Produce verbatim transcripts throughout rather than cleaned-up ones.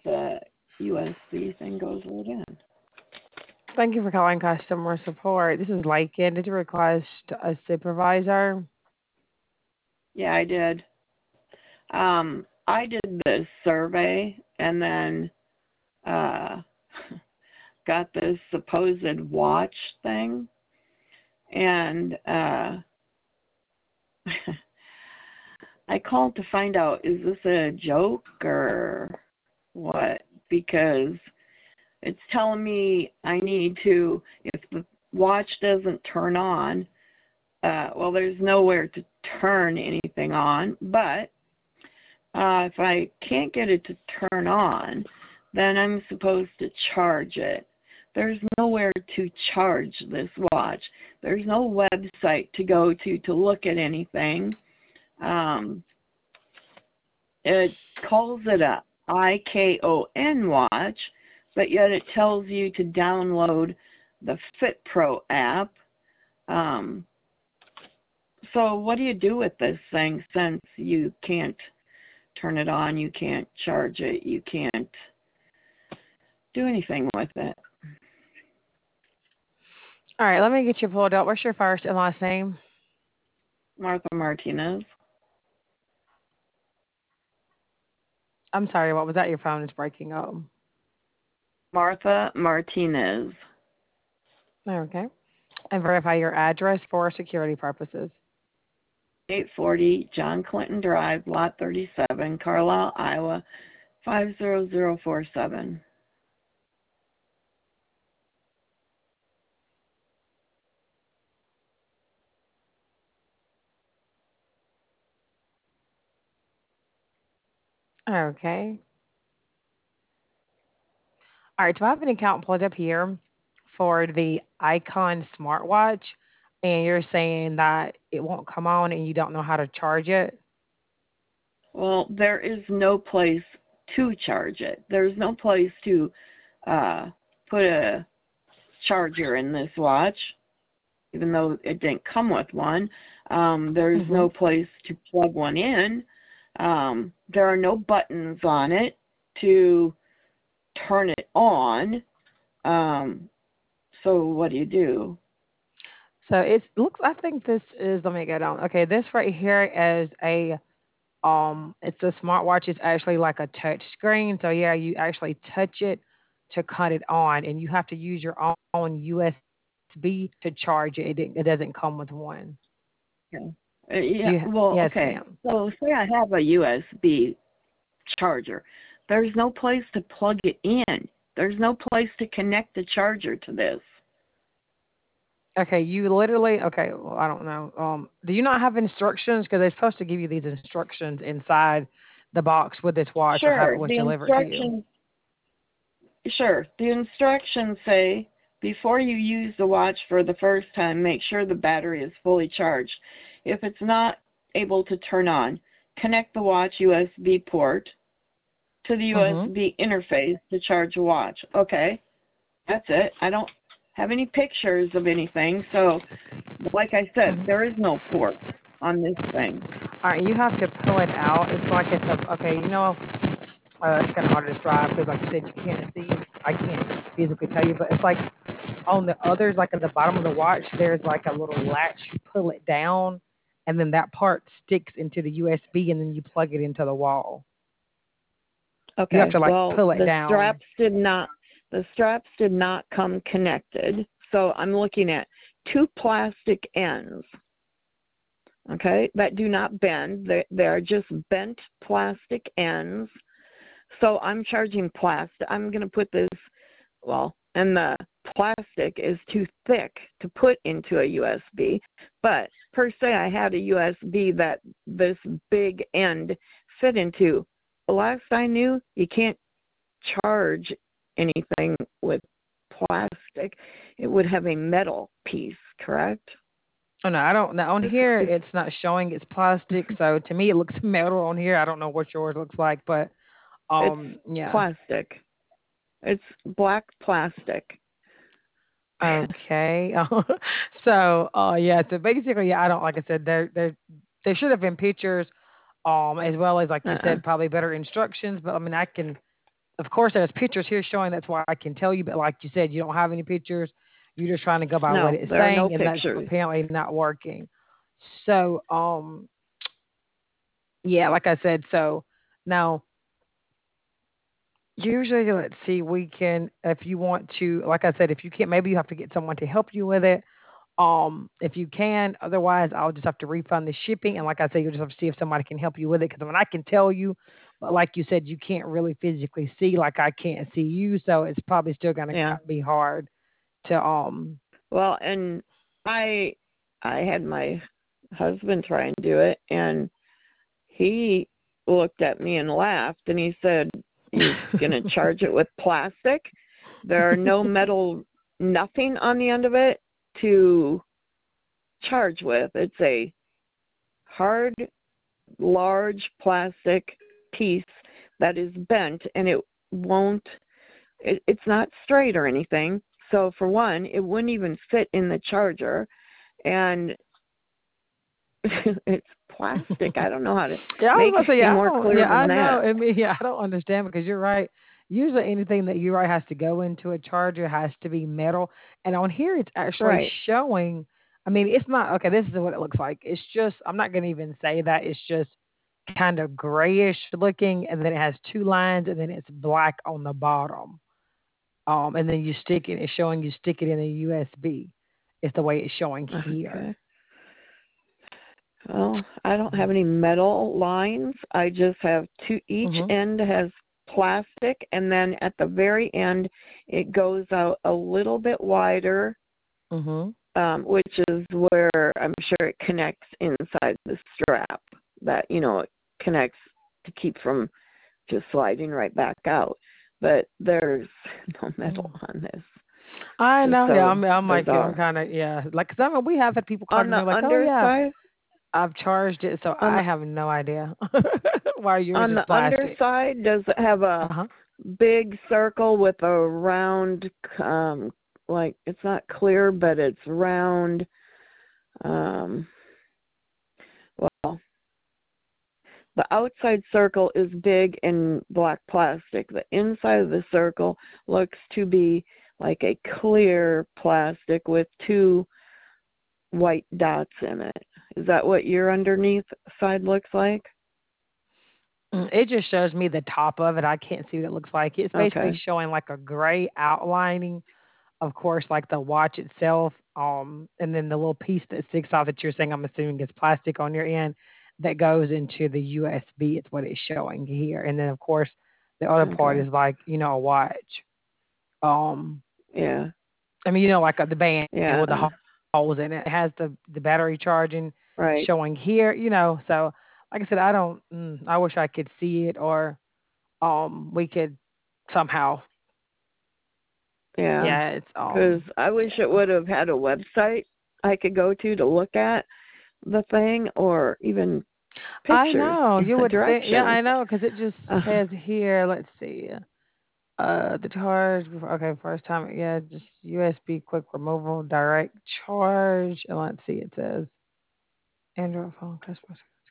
the U S B thing goes right in. Thank you for calling customer support. This is Lakin. Did you request a supervisor? Yeah, I did. Um, I did the survey and then uh, got this supposed watch thing, and uh, I called to find out, is this a joke or what? Because it's telling me I need to, if the watch doesn't turn on, uh, well, there's nowhere to turn anything on, but uh, if I can't get it to turn on, then I'm supposed to charge it. There's nowhere to charge this watch. There's no website to go to to look at anything. Um, it calls it a I K O N watch, but yet it tells you to download the FitPro app. Um, so what do you do with this thing since you can't turn it on, you can't charge it, you can't do anything with it? All right, let me get you pulled up. What's your first and last name? Martha Martinez. I'm sorry, what was that? Your phone is breaking up. Martha Martinez. Okay. And verify your address for security purposes. eight forty John Clinton Drive, Lot thirty-seven, Carlisle, Iowa, five zero zero four seven. Okay. All right, so I have an account pulled up here for the Icon smartwatch, and you're saying that it won't come on and you don't know how to charge it? Well, there is no place to charge it. There's no place to uh, put a charger in this watch, even though it didn't come with one. Um, there's Mm-hmm. no place to plug one in. Um, there are no buttons on it to turn it on. Um, so what do you do? So it looks, I think this is, let me get on. Okay, this right here is a, um, it's a smartwatch. It's actually like a touch screen. So yeah, you actually touch it to cut it on, and you have to use your own U S B to charge it. It, didn't- it doesn't come with one. Okay. Uh, yeah, You, well, yes, okay. ma'am. So say I have a U S B charger. There's no place to plug it in. There's no place to connect the charger to this. Okay, you literally, okay, well, I don't know. Um, do you not have instructions? Because they're supposed to give you these instructions inside the box with this watch or how it Sure, was the delivered to you. instructions sure. The instructions say before you use the watch for the first time, make sure the battery is fully charged. If it's not able to turn on, connect the watch U S B port to the Mm-hmm. U S B interface to charge the watch. Okay, that's it. I don't have any pictures of anything, so like I said, there is no port on this thing. All right, you have to pull it out. It's like it's a, okay, you know, uh, it's kind of hard to describe because, like I said, you can't see. I can't physically tell you, but it's like on the others, like at the bottom of the watch, there's like a little latch. You pull it down, and then that part sticks into the U S B, and then you plug it into the wall. You have Okay, to like well, pull it the down. straps did not the straps did not come connected. So I'm looking at two plastic ends, okay, that do not bend. They they're just bent plastic ends. So I'm charging plastic. I'm going to put this, well, and the plastic is too thick to put into a U S B. But per se, I had a U S B that this big end fit into. Last I knew, you can't charge anything with plastic. It would have a metal piece, correct? Oh no, I don't. Now on This here, is it's not showing it's plastic. So to me, it looks metal on here. I don't know what yours looks like, but it's um, yeah. plastic. It's black plastic. Okay. so uh, yeah. So basically, yeah, I don't like I said there there there should have been pictures, um, as well as like you Uh-uh. said, probably better instructions. But I mean, I can of course, there's pictures here showing that's why I can tell you, but like you said, you don't have any pictures. You're just trying to go by what No, it's there are no saying, and that's pictures. apparently not working. So, um, yeah, like I said, so now usually, let's see, we can, if you want to, like I said, if you can't, maybe you have to get someone to help you with it. Um, if you can, otherwise, I'll just have to refund the shipping. And like I said, you'll just have to see if somebody can help you with it. Because when I can tell you, but like you said, you can't really physically see, like I can't see you, so it's probably still gonna Yeah. be hard to um. Well, and I I had my husband try and do it, and he looked at me and laughed, and he said, "You're gonna charge it with plastic? There are no metal, nothing on the end of it to charge with. It's a hard, large plastic piece that is bent, and it won't. It, it's not straight or anything. So for one, it wouldn't even fit in the charger, and it's plastic. I don't know how to Yeah, I was make about it to say, any yeah, I more don't, clear yeah, than I know. that. I mean, yeah, I don't understand because you're right. Usually, anything that you right has to go into a charger has to be metal, and on here it's actually Right. showing. I mean, it's not okay. This is what it looks like. It's just I'm not going to even say that. It's just kind of grayish looking, and then it has two lines, and then it's black on the bottom. Um, and then you stick it. It's showing you stick it in a U S B. It's the way it's showing here. Okay. Well, I don't have any metal lines. I just have two. Each Mhm. end has plastic, and then at the very end, it goes out a little bit wider, Mhm. um, which is where I'm sure it connects inside the strap. That you know it connects to keep from just sliding right back out. But there's no metal Mhm. on this. I Just know. Yeah, so I'm. I'm like you. I'm bizarre. kind of yeah. Like, cause I mean, we have had people call On and they're the like, "Oh yeah, underside, I've charged it," so on I have no idea why yours on is the plastic. underside, does it have Uh a huh. big circle with a round, um, like it's not clear, but it's round. Um, well, the outside circle is big in black plastic. The inside of the circle looks to be like a clear plastic with two white dots in it. Is that what your underneath side looks like? Mm, it just shows me the top of it. I can't see what it looks like. It's basically Okay. showing like a gray outlining, of course, like the watch itself. Um, and then the little piece that sticks out that you're saying, I'm assuming is plastic on your end that goes into the U S B. It's what it's showing here. And then of course, the other part Okay. is like you know a watch. Um, Yeah. I mean, you know, like uh, the band Yeah. with the ho- holes in it. It has the the battery charging Right. showing here. You know, so like I said, I don't. Mm, I wish I could see it, or um, we could somehow. Yeah. Yeah, it's Because um, I wish it yeah. would have had a website I could go to to look at the thing or even I pictures know you and would think. Yeah, directions. I know because it just Uh, says here. Let's see. Uh, the charge. before- Okay, first time. Yeah, just U S B quick removal, direct charge. And let's see. It says Android phone customer.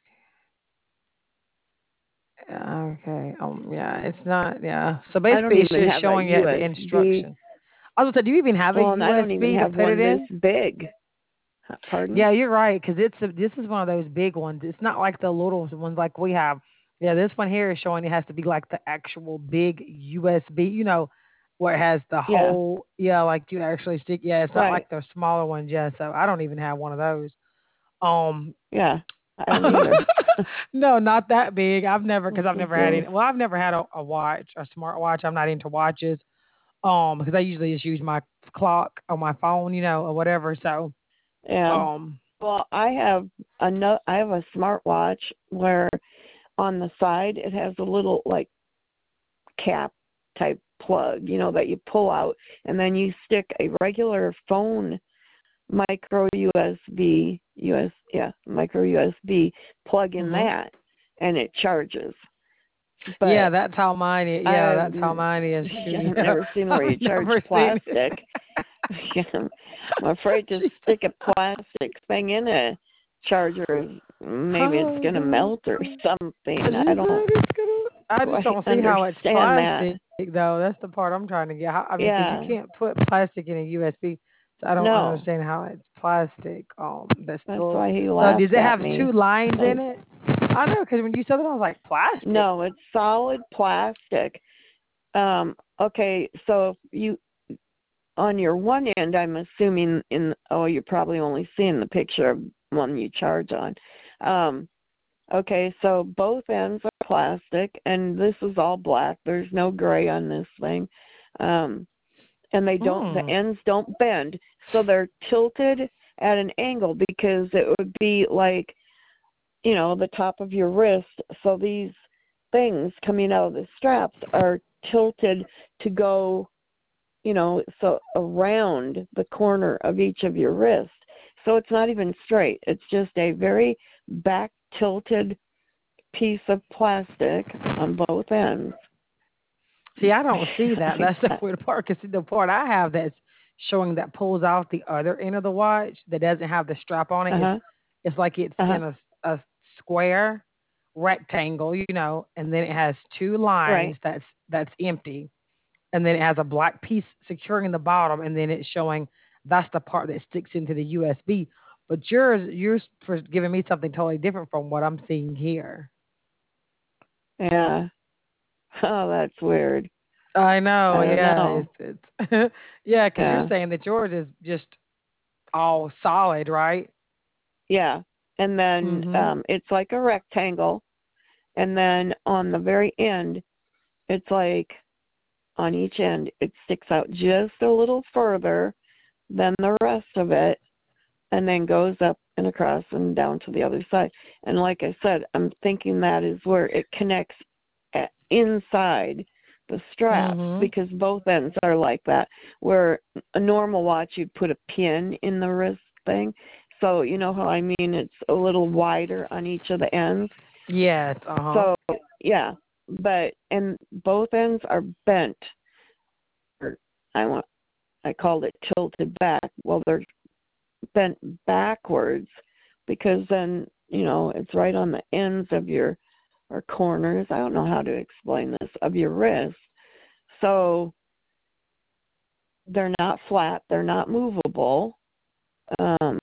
Okay. Um. Yeah. It's not. Yeah. So I don't basically, it's even just have a showing you the U S B. instruction. I was gonna say, do you even have a Well, and I don't even U S B to have put it one this in? big. Pardon? Yeah, you're right. Because it's a, this is one of those big ones. It's not like the little ones like we have. Yeah, this one here is showing it has to be like the actual big U S B. You know, where it has the Yeah. whole. Yeah, like you actually stick. Yeah, it's not Right. like the smaller ones. Yeah, so I don't even have one of those. Um. Yeah. I don't either. No, not that big. I've never because I've never had So, any. Well, I've never had a, a watch, a smart watch. I'm not into watches. Um, because I usually just use my clock on my phone, you know, or whatever. So, yeah. um, Well, I have a no, I have a smartwatch where on the side it has a little like cap type plug, you know, that you pull out, and then you stick a regular phone micro U S B, U S, yeah, micro U S B plug in hmm that, and it charges. yeah, But that's how mine is. Yeah, I've that's how mine is too. I've Yeah, never seen where I've you charge never seen it. plastic. I'm afraid to stick a plastic thing in a charger. Maybe it's Oh gonna God. melt or something. She I said don't. it's gonna. I just quite don't see how it's understand that. plastic though. That's the part I'm trying to get. How, I mean, because you Yeah. can't put plastic in a U S B, so I don't No. understand how it's plastic. Um, that's That's still. why he So does laughed it at have two me. lines in Like, it? I know because when you said it, I was like plastic. no, it's solid plastic. Um, okay, so if you on your one end, I'm assuming in oh, you're probably only seeing the picture of one you charge on. Um, okay, so both ends are plastic, and this is all black. There's no gray on this thing, um, and they don't. The Hmm. ends don't bend, so they're tilted at an angle because it would be like, you know, the top of your wrist. So these things coming out of the straps are tilted to go, you know, so around the corner of each of your wrists. So it's not even straight. It's just a very back tilted piece of plastic on both ends. See, I don't see that. Like That's the that. weird part. Because the part I have that's showing that pulls out the other end of the watch that doesn't have the strap on it is Uh-huh. it's like it's Uh-huh. in a, a square rectangle, you know, and then it has two lines Right. that's that's empty, and then it has a black piece securing the bottom, and then it's showing that's the part that sticks into the U S B. But yours, yours for giving me something totally different from what I'm seeing here. Yeah. Oh, that's weird. I know, I don't yeah, know. it's it's yeah, because you're Yeah. saying that yours is just all solid, right? Yeah. And then Mhm. um it's like a rectangle, and then on the very end it's like on each end it sticks out just a little further than the rest of it, and then goes up and across and down to the other side. And like I said, I'm thinking that is where it connects at, inside the straps, Mhm. because both ends are like that. Where a normal watch, you'd put a pin in the wrist thing. So you know how I mean, it's a little wider on each of the ends. Yes. Uh huh. So yeah, but and both ends are bent. Or I want I called it tilted back. Well, they're bent backwards because then, you know, it's right on the ends of your or corners. I don't know how to explain this, of your wrist. So they're not flat, they're not movable. Um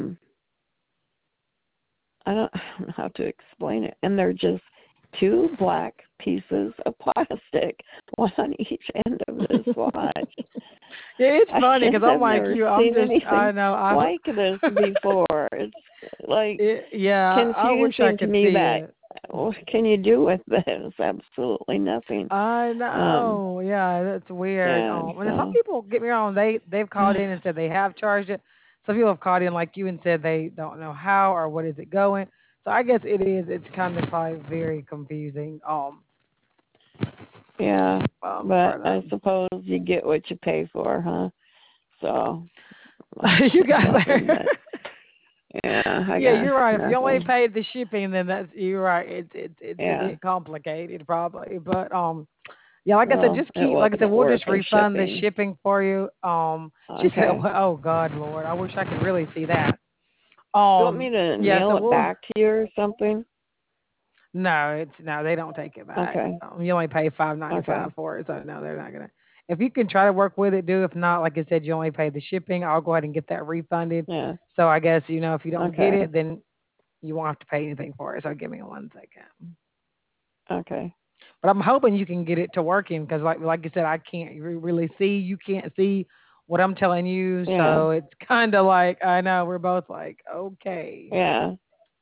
I don't, I don't know how to explain it. And they're just two black pieces of plastic, one on each end of this watch. Yeah, it's I funny just because I'm have like never you. I'm seen just I anything know I. like this before. It's like It, yeah, I wish I confusing to could me see that it. what can you do with this? Absolutely nothing. I Um, know. Yeah, that's weird. yeah, Um, and some so people get me wrong. They they've called in and said they have charged it. Some people have called in like you and said they don't know how or what is it going. So I guess it is. It's kind of probably very confusing. Um, yeah, um, but but I um, suppose you get what you pay for, huh? So you got nothing, there. but yeah, I Yeah, got you're right. If you only nothing. paid the shipping, then that's you're right. It's it's it's a Yeah, bit complicated probably, but um, yeah, like I said, well, just it keep like I said, wasn't we'll worth just the refund the shipping. shipping for you. Um, she said, Okay. well, oh God, Lord, I wish I could really see that. Do you want Um, me to yeah, mail so it we'll back to you or something? no, it's no, they don't take it back. Okay. Um, you only pay five ninety Okay. five for it, so no, they're not gonna. If you can try to work with it, do. If not, like I said, you only pay the shipping. I'll go ahead and get that refunded. Yeah. So I guess you know if you don't get Okay. it, then you won't have to pay anything for it. So give me one second. Okay. But I'm hoping you can get it to working because, like like you said, I can't re- really see. You can't see what I'm telling you, Yeah. so it's kind of like I know we're both like, okay. Yeah.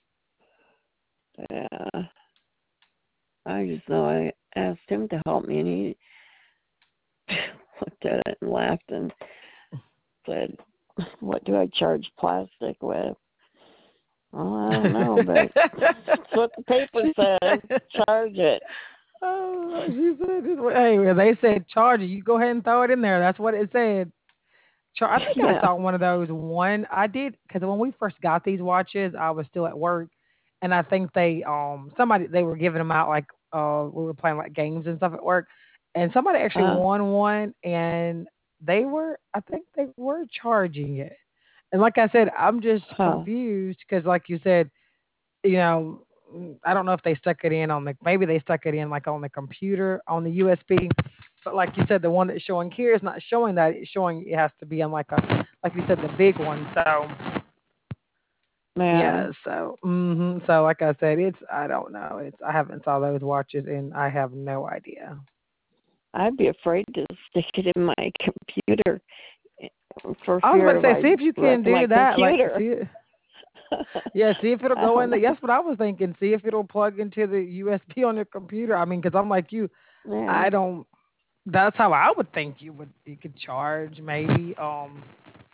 Yeah. I just know I asked him to help me, and he looked at it and laughed and said, "What do I charge plastic with?" Well, I don't know, but that's what the paper she says. said, Charge it. oh, she said, hey, well, they said charge it. You go ahead and throw it in there. That's what it said. Char- I think I Yeah. saw one of those. One I did because when we first got these watches, I was still at work, and I think they um somebody they were giving them out like uh we were playing like games and stuff at work, and somebody actually Uh, won one, and they were I think they were charging it, and like I said, I'm just huh. confused because like you said, you know. mm, I don't know if they stuck it in on the, maybe they stuck it in like on the computer on the U S B, but like you said, the one that's showing here is not showing that. It's showing it has to be on like a, like you said, the big one. So Yeah. yeah, so hmm so like I said, it's I don't know. It's I haven't saw those watches and I have no idea. I'd be afraid to stick it in my computer for I was fear about of to say, I see if you wreck can my do that. Like, computer. see, yeah, see if it'll I go don't in the. know. That's what I was thinking. See if it'll plug into the U S B on your computer. I mean, because I'm like you, Yeah. I don't. That's how I would think you would. You could charge maybe. Um,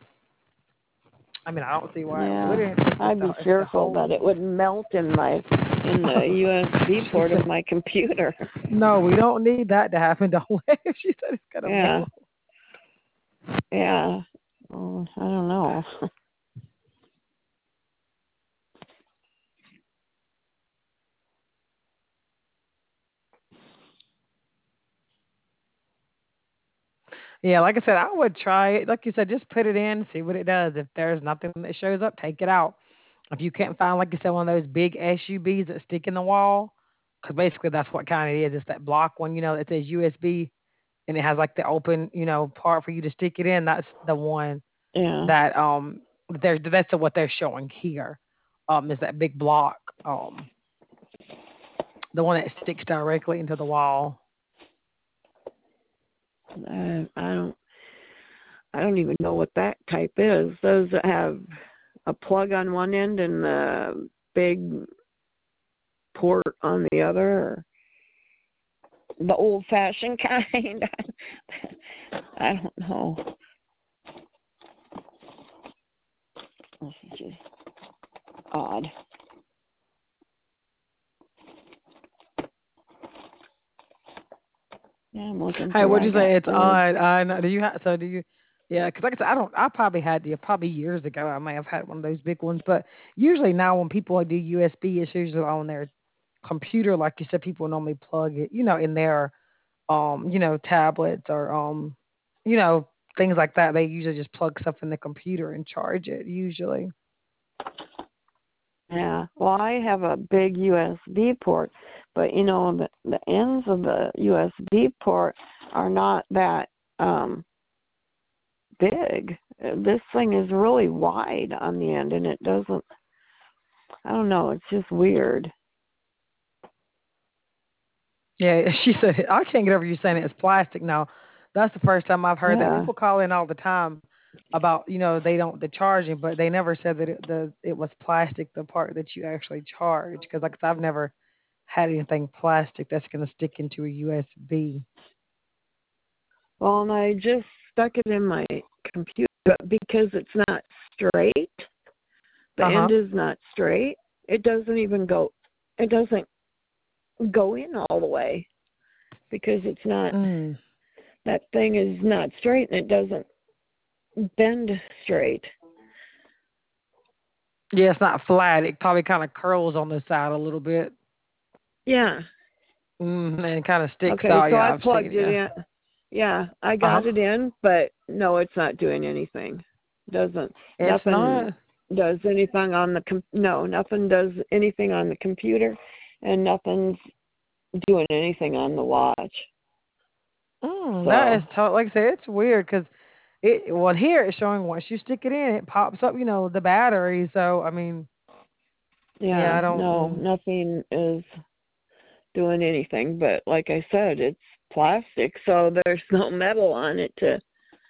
I mean, I don't see why it Yeah. wouldn't. If I'd the be if the fearful whole. that it would melt in my in the U S B She port of said, my computer. "No, we don't need that to happen." Don't let. She said it's gonna Yeah. melt. Yeah. Oh, I don't know. Yeah, like I said, I would try it. Like you said, just put it in, see what it does. If there's nothing that shows up, take it out. If you can't find, like you said, one of those big S U Bs that stick in the wall, because basically that's what kind it is. It's that block one, you know, that says U S B and it has like the open, you know, part for you to stick it in. That's the one Yeah. that um there's that's what they're showing here. Um, is that big block, um, the one that sticks directly into the wall. I, I don't I don't even know what that type is. Those that have a plug on one end and the big port on the other, or the old fashioned kind. I don't know. This is just odd. Yeah, I'm looking Hey, through. what'd I you got say? It's old. odd. I know. Do you have? So do you? Yeah, because like I said, I don't. I probably had the probably years ago. I may have had one of those big ones, but usually now when people do U S B, it's usually on their computer. Like you said, people normally plug it, you know, in their um, you know, tablets or um, you know, things like that. They usually just plug stuff in the computer and charge it. Usually. Yeah. Well, I have a big U S B port, but you know the the ends of the U S B port are not that um big. Uh, This thing is really wide on the end, and it doesn't. I don't know. It's just weird. Yeah, she said, I can't get over you saying it's plastic. Now, that's the first time I've heard that. Yeah. People call in all the time about, you know, they don't, the charging, but they never said that it, the, it was plastic, the part that you actually charge. Because, like, I've never had anything plastic that's going to stick into a U S B. Well, and I just stuck it in my computer because it's not straight. The Uh huh. end is not straight. It doesn't even go. It doesn't go in all the way because it's not. Mm. That thing is not straight, and it doesn't bend straight. Yeah, it's not flat. It probably kind of curls on the side a little bit. Yeah. Mm, and kind of sticks Okay. out. So I Yeah, I've seen plugged it. it Yeah. in. Yeah, I Uh huh. got it in, but no, it's not doing anything. Doesn't It's nothing not. does anything on the com- no, nothing does anything on the computer, and nothing's doing anything on the watch. Mm, that is So to- like I said, it's weird because it well here it's showing once you stick it in, it pops up, you know, the battery. So I mean, yeah, yeah, I don't. no, Mm. nothing is doing anything. But like I said, it's plastic, so there's no metal on it to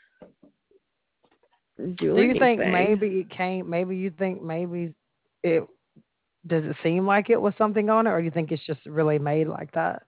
do Do you think anything. maybe it came? Maybe you think maybe it does it seem like it was something on it, or do you think it's just really made like that?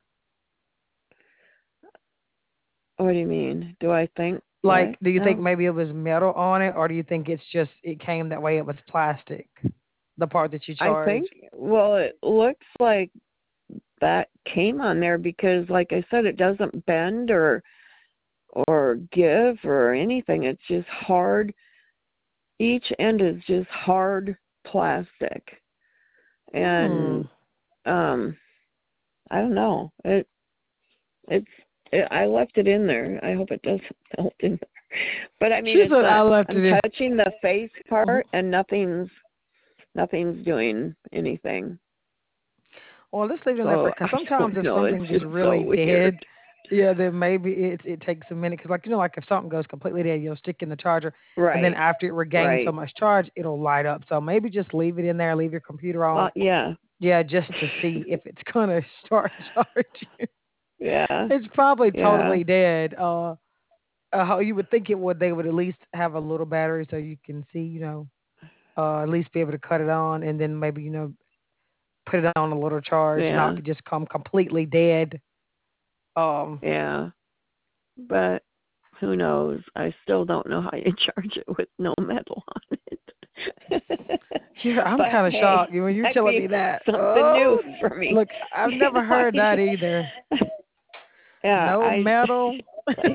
What do you mean? Do I think Like, what do you think now? maybe it was metal on it, or do you think it's just it came that way? It was plastic, the part that you I charge. think well, it looks like that came on there because like I said, it doesn't bend or or give or anything. It's just hard. Each end is just hard plastic. Hmm. And um I don't know. It it's it, I left it in there. I hope it doesn't melt in there. But I mean She it's said I not left I'm it in. touching the face Mhm. part and nothing's nothing's doing anything. Well, let's leave it in there So because I sometimes don't if know. It's something's just just so really weird. dead, yeah, then maybe it it takes a minute. Because, like, you know, like if something goes completely dead, you'll stick in the charger, and then Right. after it regains so Right. much charge, it'll light up. So maybe just leave it in there, leave your computer on, Well, yeah. yeah, just to see if it's gonna start charging. Yeah. It's probably Yeah. totally dead. Uh, uh, how you would think it would, they would at least have a little battery so you can see, you know, uh, at least be able to cut it on, and then maybe, you know, put it on a little charge, not Yeah. be just come completely dead. Um, Yeah. But who knows? I still don't know how you charge it with no metal on it. yeah, I'm But kind of hey, shocked when you're that'd telling be me that. something new Oh, for me. look, I've You never know, I heard that mean, either. yeah, No I metal. like,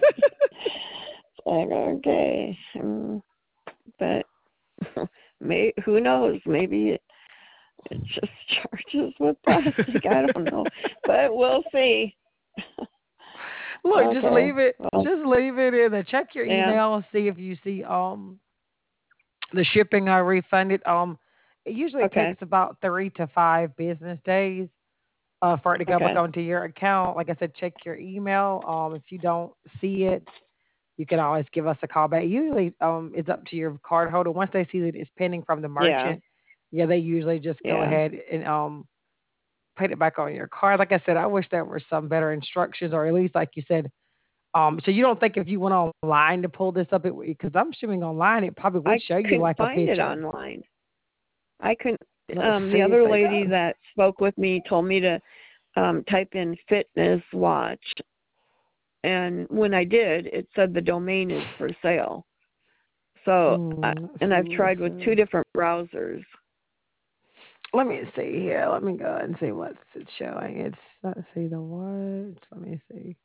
like okay, mm, but may who knows? Maybe it, it just charges with plastic. I don't know, but we'll see. Look, just Okay, leave it. well, Just leave it in there. Check your yeah, email. See if you see um the shipping I refunded. Um, it usually takes okay, about three to five business days uh, for it to go back okay, onto your account. Like I said, check your email. Um, if you don't see it, you can always give us a call back. Usually, um, it's up to your card holder. Once they see that it's pending from the yeah, merchant, yeah, they usually just go yeah. ahead and um put it back on your card. Like I said, I wish there were some better instructions, or at least like you said. Um, so you don't think if you went online to pull this up, it because I'm assuming online it probably would I show you couldn't like a find it picture. online. I couldn't. Let's Um, the see if other they lady go. that spoke with me told me to um, type in fitness watch, and when I did, it said the domain is for sale. So, I Mm, let's and see I've what it tried with two says. different browsers. Let me see here. Let me go and see what's it showing. It's let's see the what. Let me see.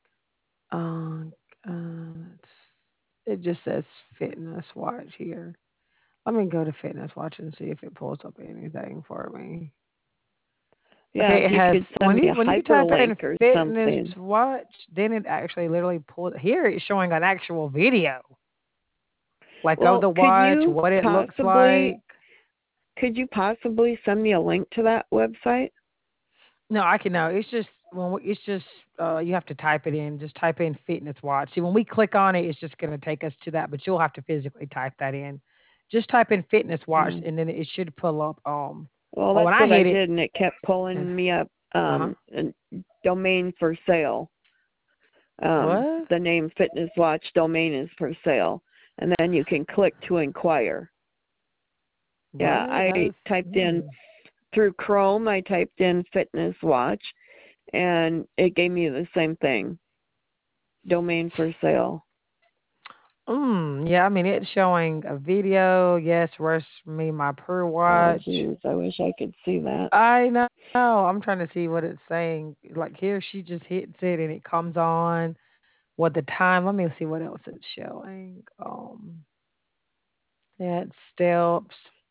Um, uh, it's, it just says fitness watch here. Let me go to fitness watch and see if it pulls up anything for me. Yeah, Okay, if it you has could when send me you a when you type in hyperlink or fitness something. watch, then it actually literally pulls. Here it's showing an actual video, like of Well, the could watch, you what it looks possibly like. could you possibly send me a link to that website? No, I can know. It's just when we, it's just uh, you have to type it in. Just type in fitness watch. See, when we click on it, it's just going to take us to that, but you'll have to physically type that in. Just type in fitness watch, Mm. and then it should pull up. Um, Well, well, that's when I what I hit it, did, and it kept uh pulling me up huh. um, a domain for sale. Um, What? the name Fitness Watch domain is for sale, and then you can click to inquire. Yeah, What? I That's typed in hmm. through Chrome. I typed in Fitness Watch, and it gave me the same thing. Domain for sale. Mm, yeah, I mean it's showing a video. Yes, rush me my per Oh, watch. geez, I wish I could see that. I know. I'm trying to see what it's saying. Like here, she just hits it and it comes on. What the time? Let me see what else it's showing. Um, yeah, it steps.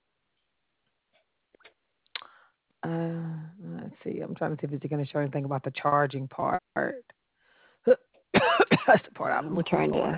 Uh, let's see. I'm trying to see if it's going to show anything about the charging part. That's the part I'm I'm looking trying to. for.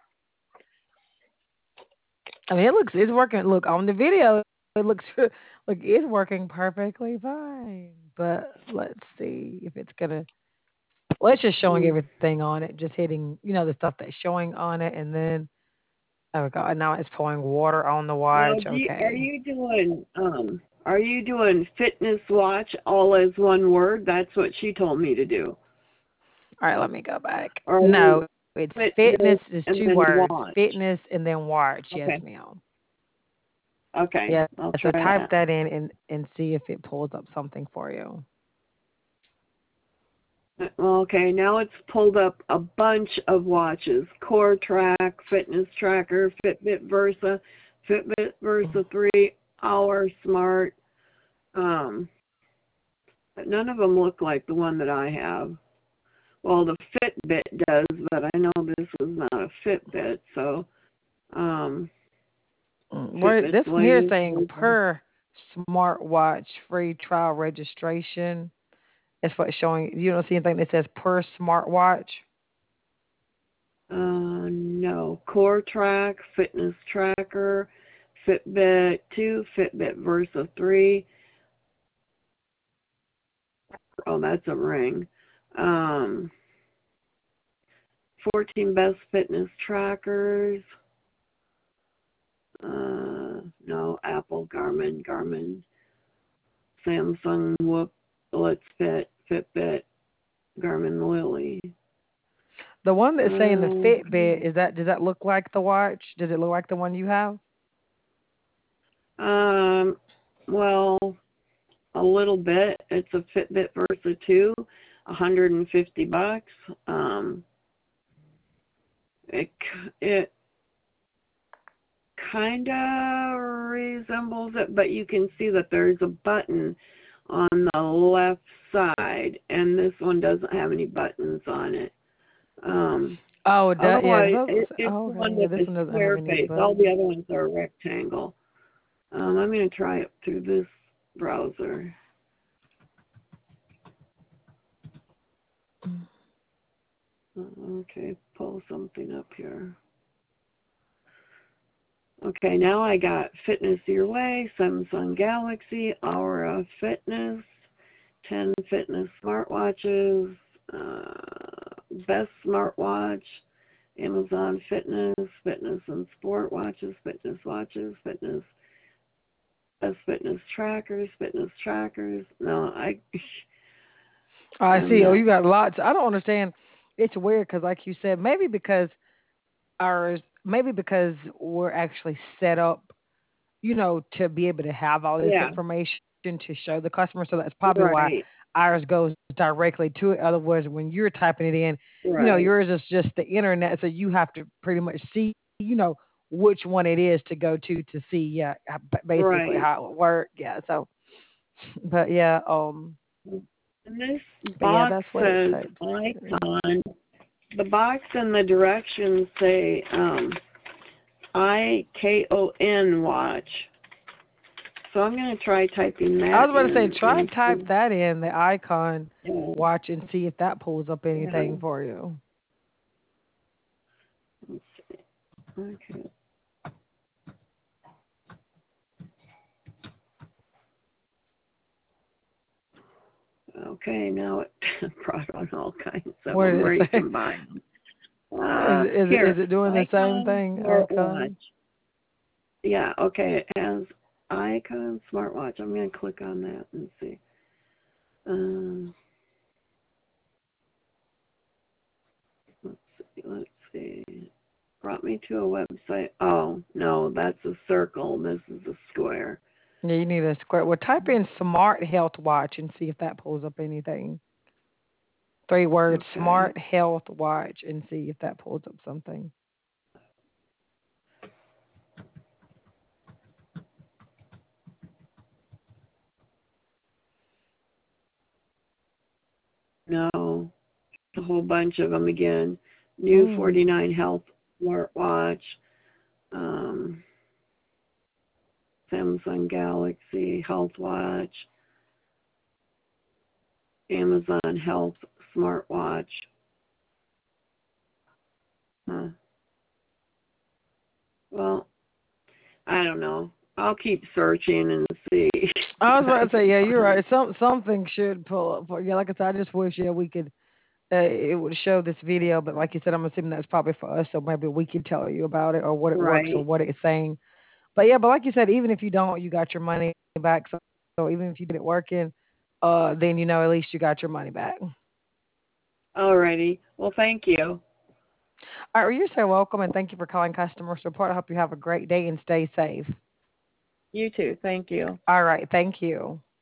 I mean, it looks it's working. Look on the video, it looks like it's working perfectly fine. But let's see if it's gonna. Well, it's just showing Mm. everything on it, just hitting, you know, the stuff that's showing on it, and then oh my god, now it's pouring water on the Now, watch. do you, are Okay. you doing um? Are you doing Fitness Watch all as one word? That's what she told me to do. All right, let me go back. Or are you No, it's fitness Fitness is and two then words. Watch? Fitness and then watch. Yes, Okay. ma'am. Okay. Yeah. I'll So try type that. that in and and see if it pulls up something for you. Okay, now it's pulled up a bunch of watches. Core Track, Fitness Tracker, Fitbit Versa, Fitbit Versa three, Hour Smart. Um, but none of them look like the one that I have. Well, the Fitbit does, but I know this is not a Fitbit, so um, Mm, Where Fitbit this one here is Blaze. saying per smartwatch free trial registration. That's what it's showing. You don't see anything that says per smartwatch. Uh, no. Core Track, Fitness Tracker, Fitbit two, Fitbit Versa three, Oh, that's a ring. Um, fourteen best fitness trackers. Uh, no, Apple, Garmin, Garmin, Samsung, Whoop, Let's Fit, Fitbit, Garmin, Lily. The one that's saying the Um, Fitbit, is that, does that look like the watch? Does it look like the one you have? um, well, a little bit. It's a Fitbit Versa two, one hundred fifty bucks. Um, it it kind of resembles it, but you can see that there's a button on the left side, and this one doesn't have any buttons on it. Um, Oh, it does. Yeah. otherwise, It it, does, it's oh, the okay. one Yeah, with this the one doesn't have square any face. All the buttons. other ones are rectangle. Um, I'm going to try it through this browser. Okay, pull something up here. Okay, now I got Fitness Your Way, Samsung Galaxy, Aura Fitness, ten fitness smartwatches, uh, best smartwatch, Amazon Fitness, fitness and sport watches, fitness watches, fitness, best fitness trackers, fitness trackers. No, I. Oh, I I'm see. Oh, not. you got lots. I don't understand. It's weird because, like you said, maybe because ours, maybe because we're actually set up, you know, to be able to have all this Yeah. information to show the customer. So that's probably why Right. ours goes directly to it. Otherwise, when you're typing it in, you know, Right. yours is just the internet, so you have to pretty much see, you know, which one it is to go to to see, yeah, h- basically Right. how it would work. Yeah. So, but yeah, um, And this but yeah, box that's what it says types. icon. The box and the directions say um, I K O N watch. So I'm going to try typing I that was about to in. say, try And type see. that in the icon Yeah. watch and see if that pulls up Yeah. anything for you. Let's see. Okay. Okay, now it brought on all kinds of What them did where it you say? can buy them. Is Uh, it, is it, is here, it doing the same Icon thing? smartwatch. Icon. Yeah, okay, it has Icon smartwatch. I'm going to click on that and see. Um, let's see, let's see. Brought me to a website. Oh, no, that's a circle. This is a square. Yeah, you need a square. Well, type in smart health watch and see if that pulls up anything. Three words, Okay. smart health watch, and see if that pulls up something. No, a whole bunch of them again. New Mm. forty-nine Health smartwatch. Um, Samsung Galaxy Health Watch, Amazon Health Smartwatch. Huh. Well, I don't know. I'll keep searching and see I if was about I to say, can yeah, you're find. right. Some something should pull up for yeah. Like I said, I just wish yeah we could. Uh, it would show this video, but like you said, I'm assuming that's probably for us, so maybe we could tell you about it or what it works or Right. what it's saying. But yeah, but like you said, even if you don't, you got your money back. So, so even if you get it working, uh, then you know at least you got your money back. Alrighty. Well, thank you. All right, well, you're so welcome, and thank you for calling customer support. I hope you have a great day and stay safe. You too. Thank you. All right, thank you.